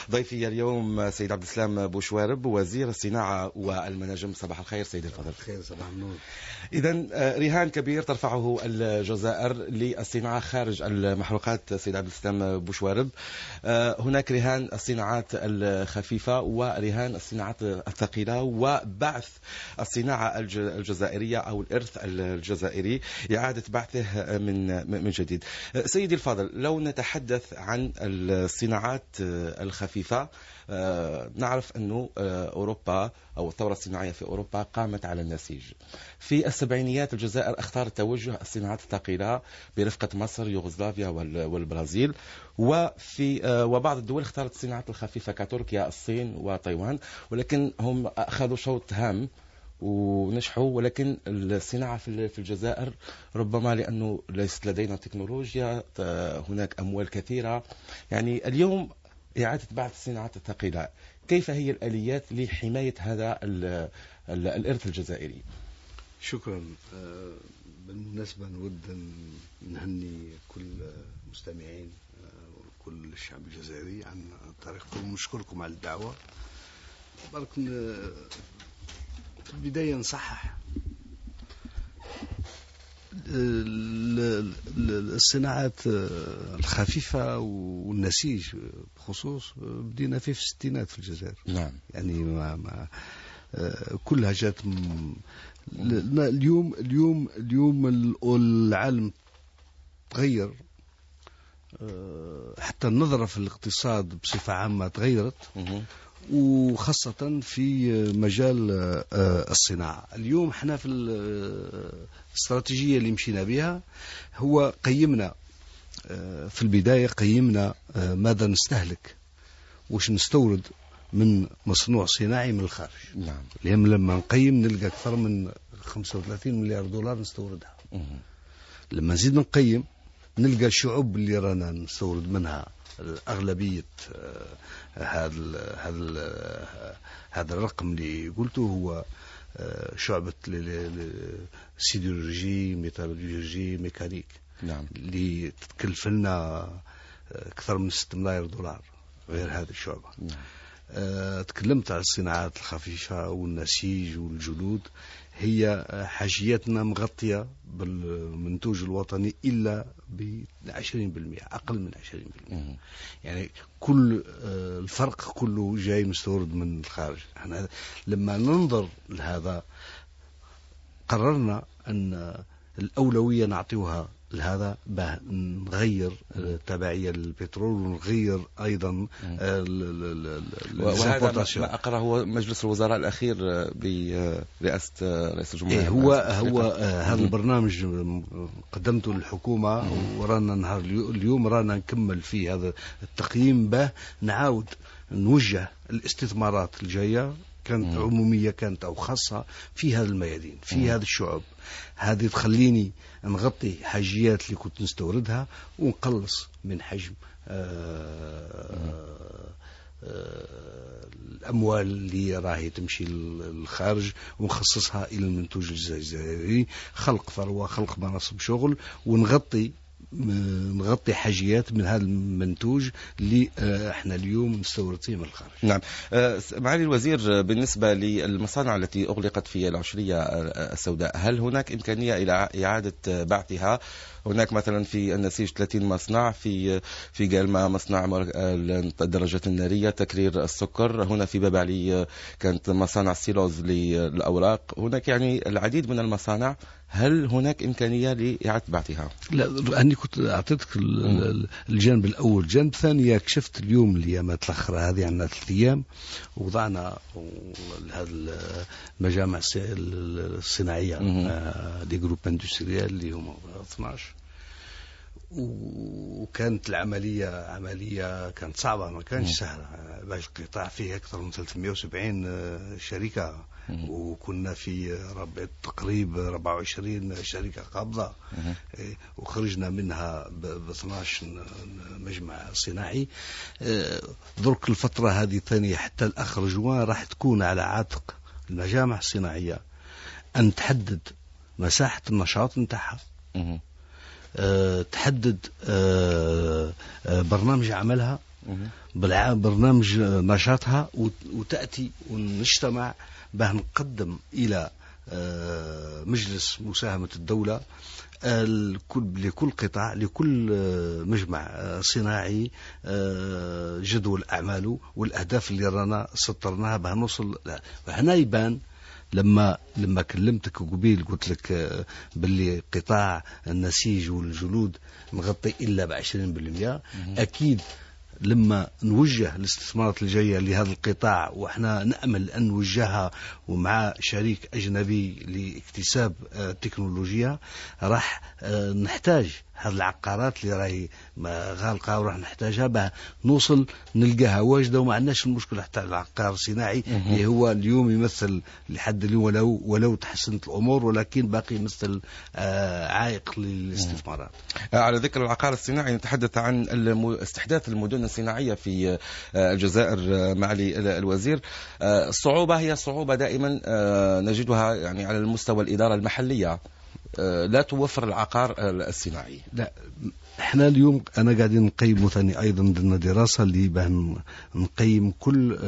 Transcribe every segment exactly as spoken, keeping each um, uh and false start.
ضيفي اليوم سيد عبد السلام بوشوارب وزير الصناعة والمناجم. صباح الخير سيد الفضل. خير، صباح النور. إذن رهان كبير ترفعه الجزائر للصناعة خارج المحروقات سيد عبد السلام بوشوارب. هناك رهان الصناعات الخفيفة ورهان الصناعات الثقيلة وبعث الصناعة الجزائرية أو الإرث الجزائري، إعادة بعثه من من جديد. سيدي الفاضل، لو نتحدث عن الصناعات الخفيفة، نعرف أنه أوروبا أو الثورة الصناعية في أوروبا قامت على النسيج. في السبعينيات الجزائر اختارت توجه الصناعات الثقيلة برفقة مصر، يوغوسلافيا والبرازيل، وفي وبعض الدول اختارت الصناعات الخفيفة كتركيا، الصين وتايوان، ولكن هم أخذوا شوط هام ونجحوا. ولكن الصناعة في الجزائر ربما لأنه ليست لدينا تكنولوجيا، هناك أموال كثيرة. يعني اليوم إعادة بعث الصناعات الثقيلة، كيف هي الآليات لحماية هذا الإرث الجزائري؟ شكرا. بالمناسبة نود نهني كل مستمعين وكل الشعب الجزائري عن طريقكم، ونشكركم على الدعوة. برك في البداية نصحح الصناعات الخفيفة والنسيج بخصوص بدينا فيه في الستينات في الجزائر. نعم. يعني ما ما كلها جات اليوم اليوم اليوم العالم تغير، حتى النظرة في الاقتصاد بصفة عامة تغيرت، وخاصة في مجال الصناعة. اليوم احنا في الاستراتيجية اللي مشينا بها هو قيمنا في البداية قيمنا ماذا نستهلك، وش نستورد من مصنوع صناعي من الخارج. نعم. لأن لما نقيم نلقى أكثر من خمسة وثلاثين مليار دولار نستوردها. مم. لما نزيد نقيم نلقى الشعوب اللي رانا نستورد منها أغلبية هذا هذا هذا الرقم اللي قلته هو شعبة سيدرولوجي، ميتالورجي، ميكانيك. نعم. اللي تتكلف لنا أكثر من ستة ملايير دولار غير هذه الشعبة. نعم. أه تكلمت على الصناعات الخفيفة والنسيج والجلود، هي حاجياتنا مغطية بالمنتوج الوطني إلا بعشرين بالمئة، أقل من عشرين بالمئة. يعني كل أه الفرق كله جاي مستورد من الخارج. احنا لما ننظر لهذا قررنا أن الأولوية نعطيوها لهذا، نغير التبعية للبترول ونغير أيضا وهذا ما أقره مجلس الوزراء الأخير برئاسة رئيس الجمهورية. إيه هو هو هذا البرنامج قدمته للحكومة، ورانا نهار اليوم رانا نكمل فيه هذا التقييم، به نعاود نوجه الاستثمارات الجاية، كانت عمومية كانت أو خاصة في هذا الميادين، في هذه الشعوب. هذه تخليني نغطي حاجيات اللي كنت نستوردها ونقلص من حجم آآ آآ الأموال اللي راهي تمشي للخارج، ونخصصها إلى المنتوج الجزائري، خلق ثروة، خلق مناصب شغل، ونغطي نغطي حاجيات من هذا المنتوج اللي احنا اليوم نستورد فيه من الخارج. نعم. معالي الوزير، بالنسبة للمصانع التي أغلقت في العشرية السوداء، هل هناك إمكانية إلى إعادة بعثها؟ هناك مثلا في النسيج ثلاثين مصنع، في في جالما مصنع الدراجات النارية، تكرير السكر، هنا في باب علي كانت مصانع السيلوز للأوراق، هناك يعني العديد من المصانع. هل هناك إمكانية لإعادة بعثها؟ لا، أنا كنت أعطيتك الجانب الأول. الجانب الثاني كشفت اليوم الأيامات الأخرى هذه عندنا ثلاث أيام وضعنا هذه المجامع الصناعية دي جروب اندستريال اللي هم اثناشر، وكانت العملية عملية كانت صعبة، ما كانش سهلة. باش القطاع فيه أكثر من ثلاثمئة وسبعين شركة، وكنا في ربع تقريب أربعة وعشرين شركة قابضة، وخرجنا منها ب اثناشر مجمع صناعي. درك الفترة هذه الثانية حتى الآخر جوان راح تكون على عاتق المجامع الصناعية أن تحدد مساحة النشاط نتاعها، أه تحدد أه أه برنامج عملها، برنامج نشاطها وتأتي ونجتمع باه نقدم إلى مجلس مساهمة الدولة لكل قطاع لكل مجمع صناعي جدول أعماله والأهداف اللي رانا سطرناها باه نوصل. وهنا يبان لما لما كلمتك قبيل قلت لك باللي قطاع النسيج والجلود مغطي إلا بعشرين بالمئة. أكيد لما نوجه الاستثمارات الجاية لهذا القطاع وإحنا نأمل أن نوجهها ومع شريك أجنبي لاكتساب التكنولوجيا راح نحتاج هذه العقارات اللي راهي غالقة وراح نحتاجها باه نوصل نلقاها واجدة وما عندناش المشكلة حتى العقار الصناعي اللي هو اليوم يمثل لحد اليوم ولو ولو تحسنت الأمور ولكن باقي يمثل عائق للاستثمارات. على ذكر العقار الصناعي نتحدث عن استحداث المدن الصناعية في الجزائر معالي الوزير. الصعوبة هي صعوبة دائما نجدها يعني على المستوى الإدارة المحلية لا توفر العقار الصناعي. لا احنا اليوم انا قاعدين نقيم ثاني ايضا عندنا دراسه اللي باه نقيم كل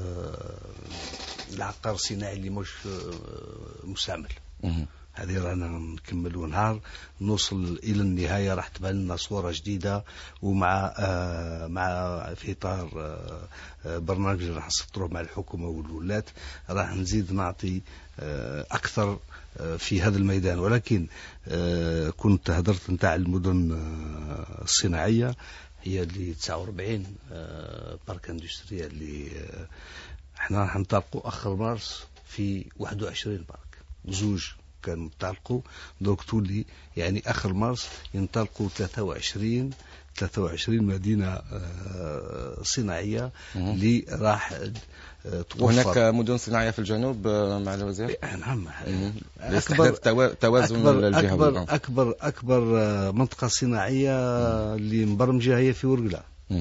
العقار الصناعي اللي مش مستعمل. هذه رانا نكملوا نهار نوصل الى النهايه راح تبان لنا صوره جديده ومع آه مع في اطار آه برنامج راح نسطروه مع الحكومه والولاة راح نزيد نعطي آه اكثر آه في هذا الميدان. ولكن آه كنت هدرت نتاع المدن آه الصناعيه هي اللي تسعة وأربعين آه بارك اندستريال اللي آه احنا راح نطلقوا اخر مارس في واحد وعشرين بارك وزوج كانوا ينطلقوا دوك تولي يعني آخر مارس ينطلقوا ثلاثة وعشرين ثلاثة وعشرين مدينة صناعية اللي راح توفر. هناك مدن صناعية في الجنوب مع الوزير؟ نعم. أكبر توازن أكبر أكبر, أكبر أكبر منطقة صناعية اللي مبرمجة هي في ورقلة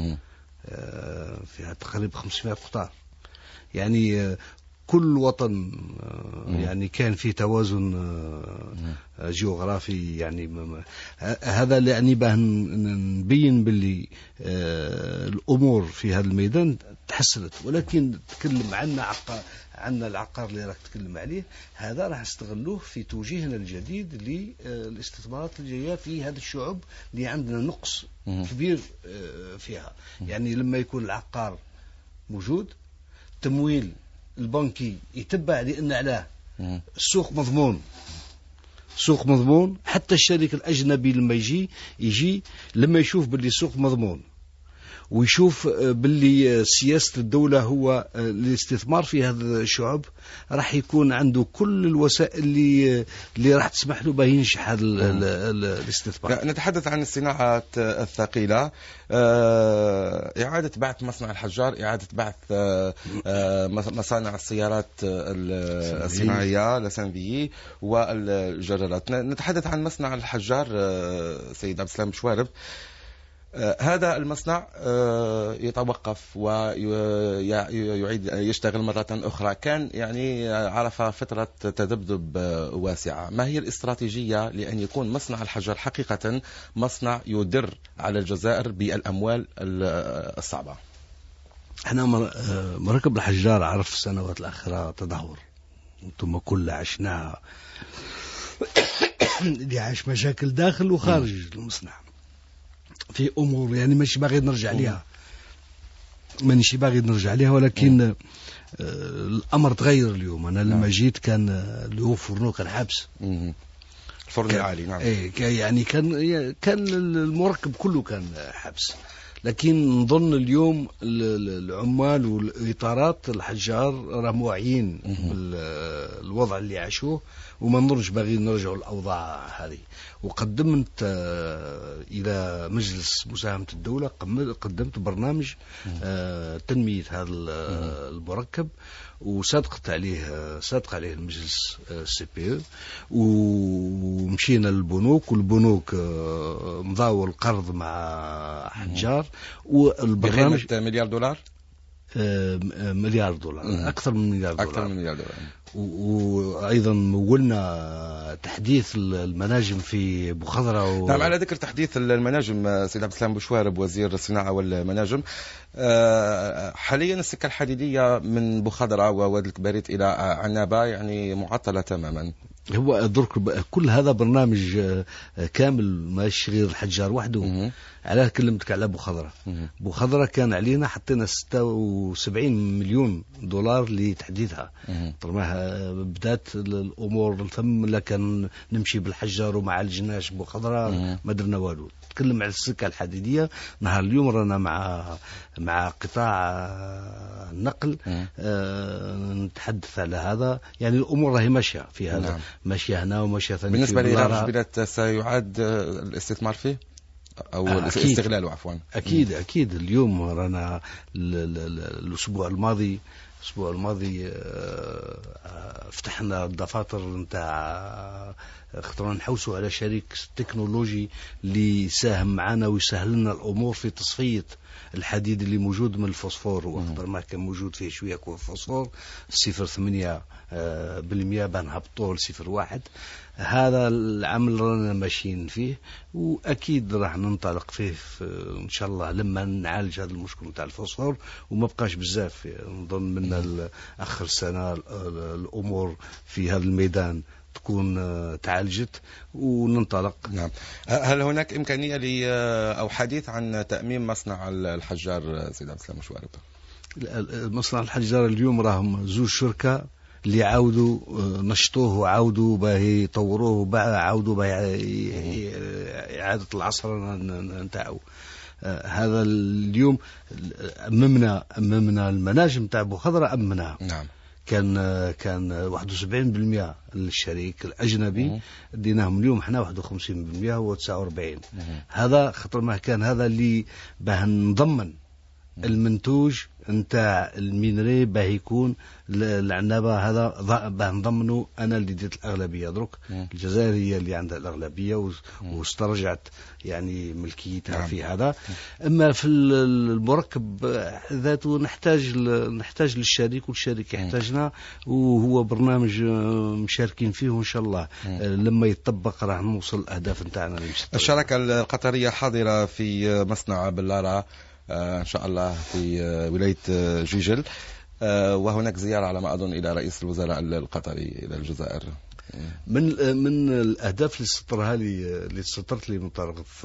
فيها تقريبا خمسمائة قطار. يعني كل وطن يعني كان فيه توازن جغرافي. يعني هذا يعني باه نبين باللي الأمور في هذا الميدان تحسنت. ولكن تكلم عنا عقار عنا العقار اللي راك تكلم عليه هذا راح نستغلوه في توجيهنا الجديد للاستثمارات الجاية في هذه الشعوب اللي عندنا نقص كبير فيها. يعني لما يكون العقار موجود تمويل البنكي يتبع لأن علاه السوق مضمون. السوق مضمون حتى الشريك الأجنبي لما يجي يجي لما يشوف باللي السوق مضمون ويشوف باللي سياسة الدولة هو الاستثمار في هذه الشعوب راح يكون عنده كل الوسائل اللي اللي راح تسمح له باه ينجح هذا الاستثمار. نتحدث عن الصناعات الثقيلة. إعادة بعث مصنع الحجار، إعادة بعث مصانع السيارات الصناعية لسانفيي والجرارات. نتحدث عن مصنع الحجار سيد عبد السلام بشوارب. هذا المصنع يتوقف ويعيد يشتغل مرة أخرى. كان يعني عرف فترة تذبذب واسعة. ما هي الاستراتيجية لأن يكون مصنع الحجر حقيقة مصنع يدر على الجزائر بالأموال الصعبة؟ احنا مركب الحجار عرف في السنوات الأخيرة تدهور ثم كل عشناها اللي عاش مشاكل داخل وخارج المصنع في أمور يعني مش باغي نرجع ليها مانيش باغي نرجع ليها. ولكن آه الأمر تغير اليوم. أنا لما جيت كان اللي هو فرنو كان حبس الفرن العالي. نعم. إيه يعني كان كان المركب كله كان حبس. لكن نظن اليوم العمال والإطارات الحجار راهم واعيين بالوضع اللي عاشوه وما نرجع باغي نرجعوا الأوضاع هذه. وقدمت إلى مجلس مساهمة الدولة قدمت برنامج تنمية هذا المركب وصدقت عليه صدق عليه المجلس السي بي ومشينا للبنوك والبنوك مضاوا القرض مع حجار والبرنامج بقيمة مليار دولار. مليار دولار، أكثر من مليار دولار أكثر من مليار دولار. وأيضا مولنا تحديث المناجم في بوخضرة و... نعم، على ذكر تحديث المناجم، سيد عبد السلام بوشوارب وزير الصناعة والمناجم، حاليا السكة الحديدية من بوخضرة ووادي الكباريت إلى عنابة يعني معطلة تماما. هو درك كل هذا برنامج كامل، ماشي غير الحجار وحده. علاه كلمتك على بوخضرة. بوخضرة كان علينا حطينا ستة وسبعين مليون دولار لتحديثها. طبعا بدات الامور الفم، لكن نمشي بالحجار وما عالجناش بوخضرة، ما درنا والو. تكلم على السكة الحديدية، نهار اليوم رانا مع مع قطاع النقل آه نتحدث على هذا. يعني الأمور راهي ماشية في هذا. نعم. ماشية هنا وماشية ثاني. بالنسبة لإيران جبلات سيعاد الاستثمار فيه أو آه استغلاله عفوا؟ أكيد أكيد. اليوم رانا الأسبوع الماضي الأسبوع الماضي فتحنا الدفاتر نتاع خطرنا نحوسوا على شريك تكنولوجي اللي يساهم معنا ويسهل لنا الأمور في تصفية الحديد اللي موجود من الفوسفور. وأخطر ما كان موجود فيه شوية فوسفور صفر ثمانية بالمئة بنهبطوه لصفر واحد. هذا العمل رانا ماشيين فيه، وأكيد راح ننطلق فيه إن شاء الله لما نعالج هذا المشكل نتاع الفوسفور، وما بقاش بزاف. نظن من آخر السنة الأمور في هذا الميدان تكون تعالجت وننطلق. نعم. هل هناك إمكانية ل أو حديث عن تأميم مصنع الحجار سيد عبد السلام بوشوارب؟ مصنع الحجار اليوم راهم زوج شركاء اللي عاودوا نشطوه وعاودوا باهي يطوروه وعاودوا باهي إعادة العصر نتاعو. هذا اليوم أممنا أممنا المناجم تاع بوخضرة أممناها. نعم. كان كان واحد وسبعين بالمئة للشريك الأجنبي، ديناهم اليوم احنا واحد وخمسين بالمئة هو تسعة وأربعين. هذا خطر ما كان، هذا اللي باه نضمن المنتوج نتاع المينري باه يكون العنابة. هذا باه نضمنه. أنا اللي ديت الأغلبية درك، الجزائر هي اللي عندها الأغلبية واسترجعت يعني ملكيتها في هذا. أما في المركب ذاته نحتاج نحتاج للشريك والشريك يحتاجنا، وهو برنامج مشاركين فيه وإن شاء الله لما يتطبق راح نوصل الأهداف نتاعنا. الشركة القطرية حاضرة في مصنع بلارة إن شاء الله في ولاية جيجل، وهناك زيارة على ما أظن إلى رئيس الوزراء القطري إلى الجزائر. من من الأهداف اللي سطرها لي اللي سطرت لي من طرف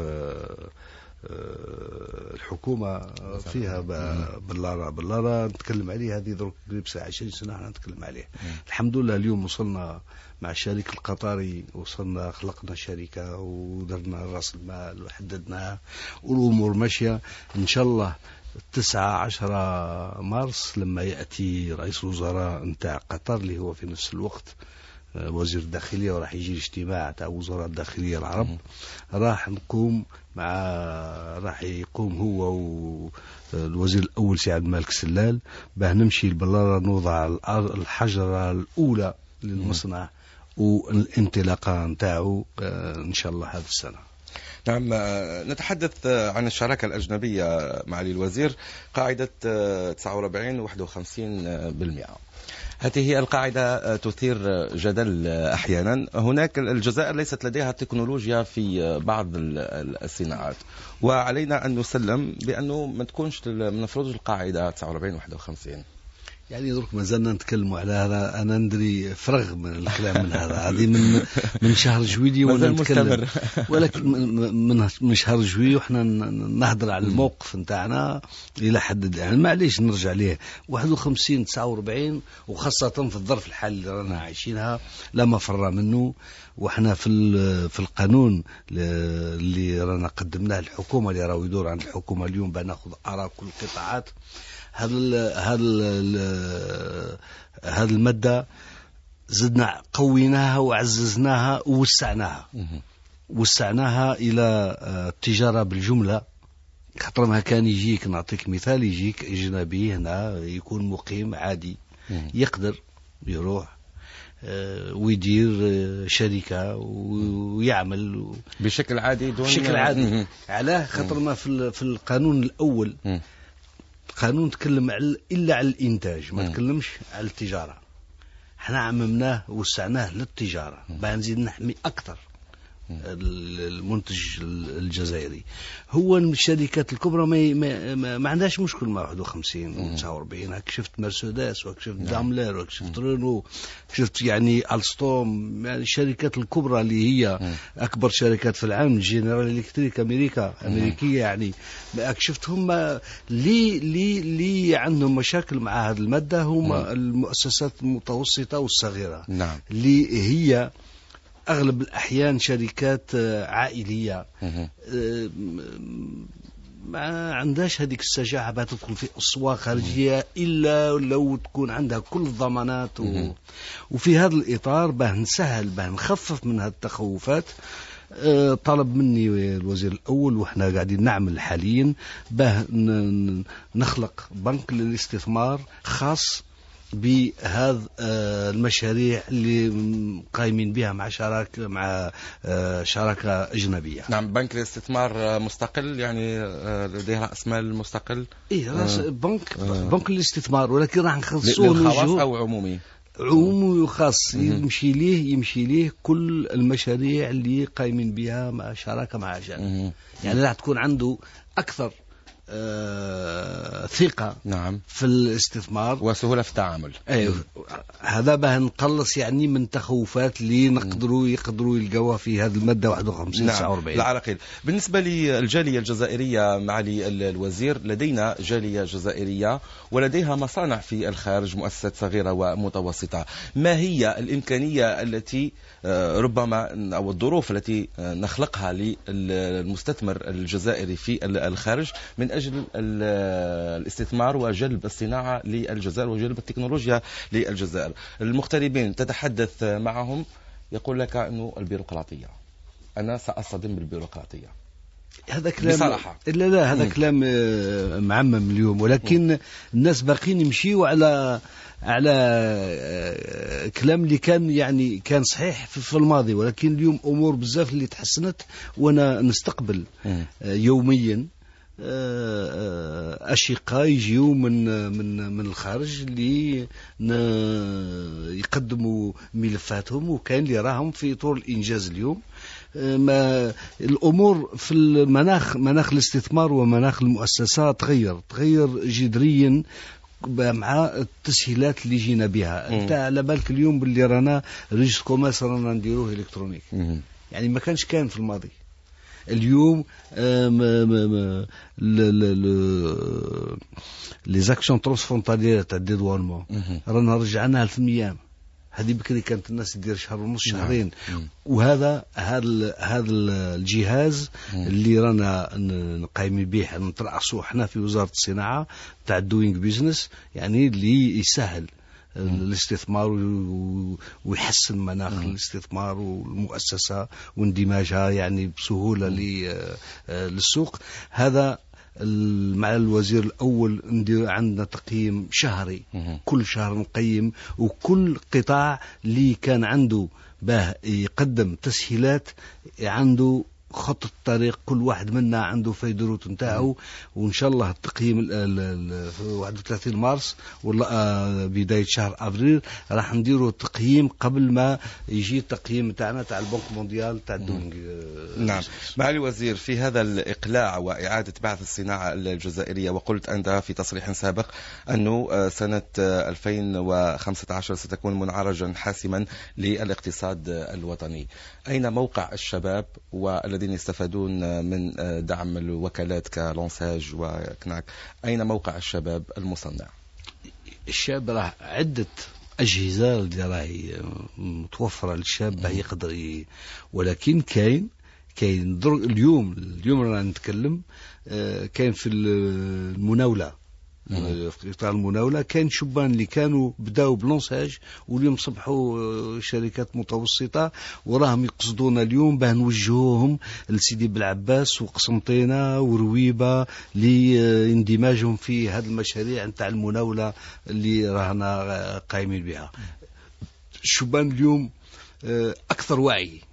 الحكومة فيها بلارة بلارة نتكلم عليه. هذه درك قريب ساعة عشرين سنة نتكلم عليه. الحمد لله اليوم وصلنا مع الشريك القطري، وصلنا خلقنا شركة ودرنا رأس المال وحددناها والأمور ماشية إن شاء الله. تسعة عشرة مارس لما يأتي رئيس الوزراء نتاع قطر اللي هو في نفس الوقت وزير الداخلية، وراح يجي الاجتماع تاع وزراء الداخلية العرب، راح نقوم مع راح يقوم هو والوزير الأول سي عبد الملك سلال باه نمشي لبلارة نوضع الحجرة الأولى للمصنع والانطلاقة نتاعو إن شاء الله هذه السنة. نعم. نتحدث عن الشراكة الأجنبية معالي الوزير. قاعدة تسعة وأربعين واحد وخمسين بالمئة، هذه هي القاعدة تثير جدل أحيانا. هناك الجزائر ليست لديها تكنولوجيا في بعض الصناعات، وعلينا أن نسلم بأنه ما تكونش من نفرض القاعدة تسعة وأربعين واحد وخمسين. يعني درك ما زلنا نتكلموا على هذا. أنا ندري فرغ من الكلام من هذا. هذه من من شهر جويلية وانا نتكلم، ولكن من من شهر جويلية وحنا نهضر على الموقف نتاعنا إلى حد يعني معليش نرجع ليه واحد وخمسين تسعة وأربعين، وخاصة في الظرف الحالي اللي رانا عايشينها لا مفر منه. وحنا في في القانون اللي رانا قدمناه للحكومة اللي راهو يدور عند الحكومة اليوم بناخذ آراء كل القطاعات. هذا هذا هذا المادة زدنا قويناها وعززناها ووسعناها وسعناها إلى التجارة بالجملة. خاطر ما كان يجيك نعطيك مثال، يجيك أجنبي هنا يكون مقيم عادي يقدر يروح ويدير شركة ويعمل بشكل عادي دون بشكل عادي. علاه خاطر ما في في القانون الأول القانون تكلم على إلا على الإنتاج، ما تكلمش على التجارة. احنا عممناه ووسعناه للتجارة بقى نزيد نحمي أكثر المنتج الجزائري. هو الشركات الكبرى ما, ما, ما, ما عندهاش مشكل مع واحد وخمسين و تسعة وأربعين. هاك شفت مرسيدس وهاك شفت داملر وهاك شفت رينو، شفت يعني ألستوم، يعني الشركات الكبرى اللي هي أكبر شركات في العالم، جنرال إلكتريك أمريكا أمريكية، يعني هاك شفتهم لي لي لي عندهم مشاكل مع هذه المادة هم المؤسسات المتوسطة والصغيرة. نعم. اللي هي أغلب الأحيان شركات عائلية ما عندهاش هذيك الشجاعة بها تدخل في أسواق خارجية إلا لو تكون عندها كل الضمانات و... وفي هذا الإطار باه نسهل باه نخفف من هذه التخوفات. طلب مني الوزير الأول وإحنا قاعدين نعمل حاليا باه نخلق بنك للاستثمار خاص بهذا المشاريع اللي قايمين بها مع شراكة مع شراكة أجنبية. نعم، بنك الاستثمار مستقل، يعني لديه رأس مال مستقل. إيه رأس آه. بنك آه. بنك الاستثمار، ولكن راح نخصصوه للخواص أو عمومي؟ عمومي وخاص، يمشي ليه يمشي ليه كل المشاريع اللي قايمين بها مع شراكة مع أجانب. يعني راح تكون عنده أكثر آه ثقة نعم في الاستثمار وسهولة في التعامل. أيوه، هذا باه نقلص يعني من تخوفات اللي نقدروا يقدروا يلقوها في هذه المادة واحد وخمسين تسعة وأربعين. نعم. العراقيل. بالنسبة للجالية الجزائرية معالي الوزير، لدينا جالية جزائرية ولديها مصانع في الخارج، مؤسسات صغيرة ومتوسطة. ما هي الإمكانية التي ربما أو الظروف التي نخلقها للمستثمر الجزائري في الخارج من أجل الاستثمار وجلب الصناعة للجزائر وجلب التكنولوجيا للجزائر؟ المغتربين تتحدث معهم يقول لك أنه البيروقراطية، أنا سأصطدم بالبيروقراطية. هذا كلام بصراحة. لا لا هذا م. كلام معمم اليوم، ولكن م. الناس باقين يمشيوا على على كلام اللي كان يعني كان صحيح في الماضي، ولكن اليوم أمور بزاف اللي تحسنت، وأنا نستقبل م. يوميا أشقاء يجيوا من من من الخارج اللي يقدموا ملفاتهم، وكان اللي راهم في طور الإنجاز اليوم. ما الأمور في المناخ مناخ الاستثمار ومناخ المؤسسة تغير تغير جذريا مع التسهيلات اللي جينا بها. انت على بالك اليوم باللي رانا ريجست كوميرس رانا نديروه الكترونيك، يعني ما كانش كان في الماضي. اليوم لي زاكسيون ترانسفرونتاليير تاع الديدوانمون رانا رجعناها في ايام. هذه بكري كانت الناس تدير شهر ونص شهرين. وهذا هذا هذا الجهاز اللي رانا قايمين به نترأسوا احنا في وزارة الصناعة تاع دوينغ بيزنس، يعني اللي يسهل الاستثمار ويحسن مناخ الاستثمار والمؤسسة واندماجها يعني بسهولة للسوق. هذا مع الوزير الأول ندير عندنا تقييم شهري، كل شهر نقيم، وكل قطاع اللي كان عنده باه يقدم تسهيلات عنده خط الطريق، كل واحد منا عنده فيدروت نتاعو. وإن شاء الله التقييم واحد وثلاثين مارس ولا بداية شهر أبريل راح نديروا تقييم قبل ما يجي التقييم تاعنا تاع البنك مونديال تاع الدونج. نعم. معالي الوزير، في هذا الإقلاع وإعادة بعث الصناعة الجزائرية، وقلت أنت في تصريح سابق أنه سنة ألفين وخمسة عشر ستكون منعرجا حاسما للاقتصاد الوطني، أين موقع الشباب والذين يستفادون من دعم الوكالات كلونساج وكناك؟ أين موقع الشباب المصنع؟ الشاب راه عدة أجهزة اللي راهي متوفرة للشاب يقدر ي... ولكن كاين كاين اليوم اليوم رانا نتكلم كاين في المناولة في إطار المناولة كان شبان اللي كانوا بداوا بلونساج واليوم صبحوا شركات متوسطة، وراهم يقصدون اليوم باه نوجهوهم لسيدي بالعباس وقسنطينة ورويبة لاندماجهم في هذه المشاريع نتاع المناولة اللي رانا قايمين بها. الشبان اليوم أكثر وعي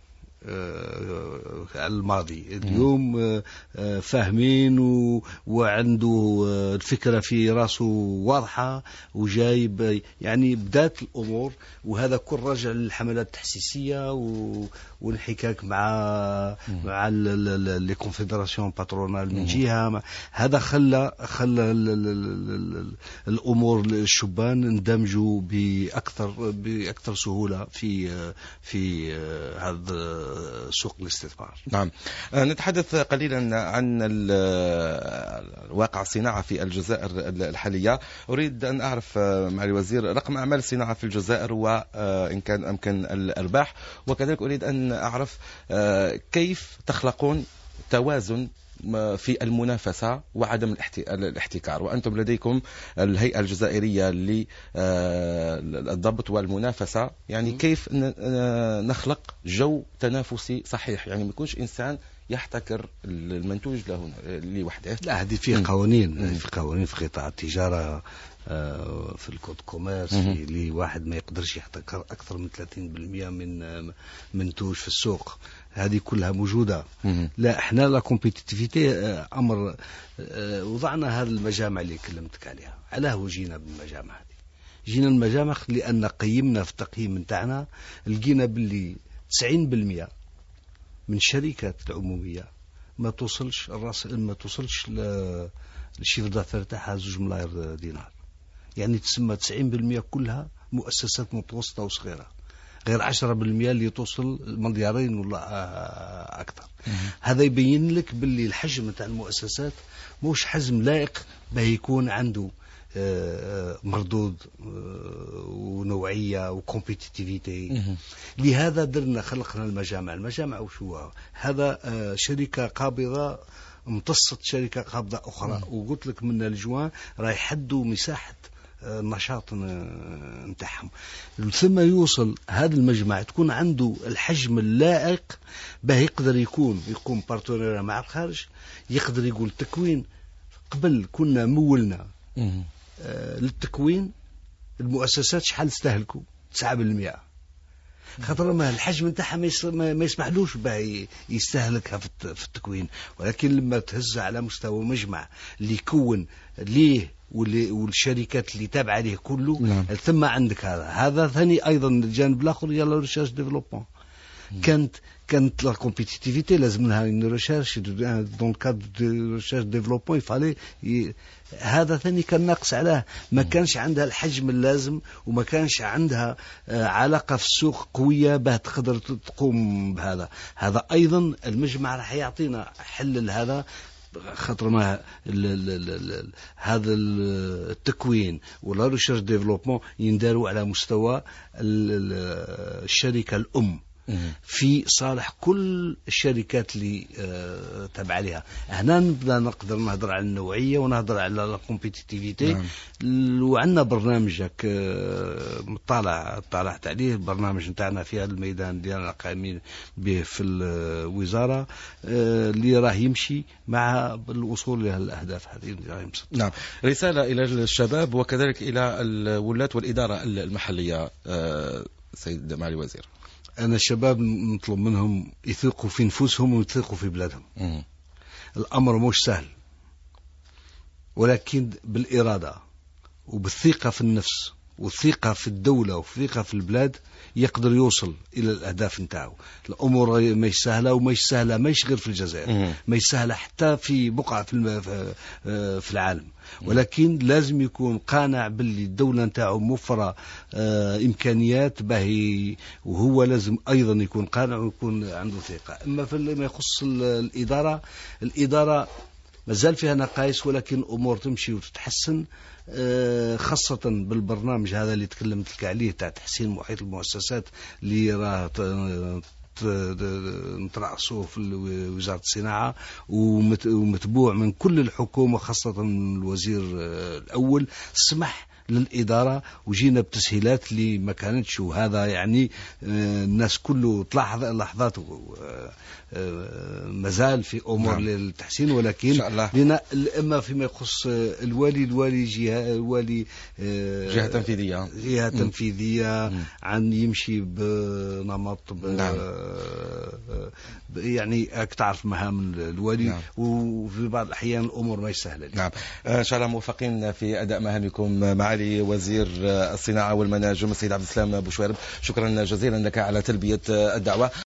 على الماضي. اليوم فاهمين وعنده الفكرة في راسه واضحة وجايب، يعني بدات الأمور. وهذا كل رجع للحملات التحسيسية والحكاك مع مع لي كونفدراسيون باترونال من جهة. هذا خلى خلى الأمور الشبان اندمجوا بأكثر بأكثر سهولة في في هذا سوق الاستثمار. نعم. نتحدث قليلا عن واقع الصناعة في الجزائر الحالية. أريد أن أعرف معالي الوزير رقم أعمال الصناعة في الجزائر وإن كان أمكن الأرباح، وكذلك أريد أن أعرف كيف تخلقون توازن في المنافسة وعدم الاحتكار، وأنتم لديكم الهيئة الجزائرية للضبط والمنافسة. يعني كيف نخلق جو تنافسي صحيح، يعني ما يكونش إنسان يحتكر المنتوج له لوحده؟ لا، هذه في قوانين في قوانين في قطاع التجارة، في الكود كوميرس، اللي واحد ما يقدرش يحتكر أكثر من ثلاثين بالمئة من منتوج في السوق. هذه كلها موجودة. لا، احنا لا كومبيتيتيفيتي أمر. وضعنا هذه المجامع اللي كلمتك عليها. علاه وجينا بالمجامع هذه؟ جينا المجامع لأن قيمنا في التقييم نتاعنا، لقينا باللي تسعين بالمئة من الشركات العمومية ما توصلش الراس ما توصلش للشيف دافير تاعها زوج ملاير دينار. يعني تسمى تسعين بالمئة كلها مؤسسات متوسطة وصغيرة، غير عشرة بالمئة اللي توصل مليارين ولا أكثر. هذا يبين لك باللي الحجم تاع المؤسسات موش حجم لائق به يكون عنده مردود ونوعية وكومبيتيتيفيتي. لهذا درنا خلقنا المجامع. المجامع وشو هذا؟ شركة قابضة امتصت شركة قابضة أخرى، وقلت لك من الجوان راح يحدوا مساحة النشاط نتاعهم. ثم يوصل هذا المجمع تكون عنده الحجم اللائق به يقدر يكون يقوم بارتنير مع الخارج، يقدر يقول تكوين. قبل كنا مولنا آه للتكوين المؤسسات شحال استهلكوا تسعة بالمئة، خاطر ما الحجم نتاعها ما يسمحلوش به يستهلكها في التكوين. ولكن لما تهز على مستوى مجمع اللي يكون ليه والشركات اللي تابعه عليه كله، نعم. ثم عندك هذا هذا ثاني ايضا الجانب الاخر يلا ريشيرش ديفلوبمون. كانت كانت لا كومبيتيتيفيتي لازم لها une recherche dans le cadre de recherche développement. يفعلي هذا ثاني كان ناقص عليه، ما كانش عندها الحجم اللازم وما كانش عندها علاقة في السوق قوية به تقدر تقوم بهذا. هذا أيضا المجمع راح يعطينا حل لهذا، خاطر ما هذا التكوين ولا ريشيرش ديفلوبمون ينداروا على مستوى الشركة الأم في صالح كل الشركات اللي تابعه لها. هنا نبدا نقدر نهضر على النوعيه ونهضر على الكومبيتيتيفيتي. وعندنا برنامجك مطالع طالعت عليه، البرنامج نتاعنا في هذا الميدان ديالنا قائمين به في الوزاره، اللي راه يمشي مع الوصول لهالاهداف هذه. نعم. رساله الى الشباب وكذلك الى الولاة والاداره المحليه سيد معالي الوزير. أنا الشباب نطلب منهم يثقوا في نفوسهم ويثقوا في بلادهم. م. الأمر مش سهل، ولكن بالإرادة وبالثقة في النفس والثقة في الدولة والثقة في البلاد يقدر يوصل إلى الأهداف نتاعو. الأمور مش سهلة، ومش سهلة مش غير في الجزائر، مش سهلة حتى في بقعة في في العالم. ولكن لازم يكون قانع باللي الدولة نتاعو موفرة إمكانيات باهي، وهو لازم أيضا يكون قانع ويكون عنده ثقة. أما في ما يخص الإدارة، الإدارة مازال فيها نقائص، ولكن الأمور تمشي وتتحسن، خاصة بالبرنامج هذا اللي تكلمت لك عليه تاع تحسين محيط المؤسسات اللي راه نترأسوه في وزارة الصناعة ومتبوع من كل الحكومة، خاصة الوزير الأول. سمح للإدارة وجينا بتسهيلات اللي ما كانتش، وهذا يعني الناس كله تلاحظ لحظات مازال في أمور نعم. للتحسين، ولكن لنا إما فيما يخص الوالي الوالي جهة الوالي جهة تنفيذية جهة تنفيذية عن يمشي بنمط نعم. يعني تعرف مهام الوالي نعم. وفي بعض الأحيان الأمور ما يسهل نعم. إن شاء الله موفقين في أداء مهامكم معالي وزير الصناعة والمناجم السيد عبد السلام بوشوارب. شكرا جزيلا لك على تلبية الدعوة.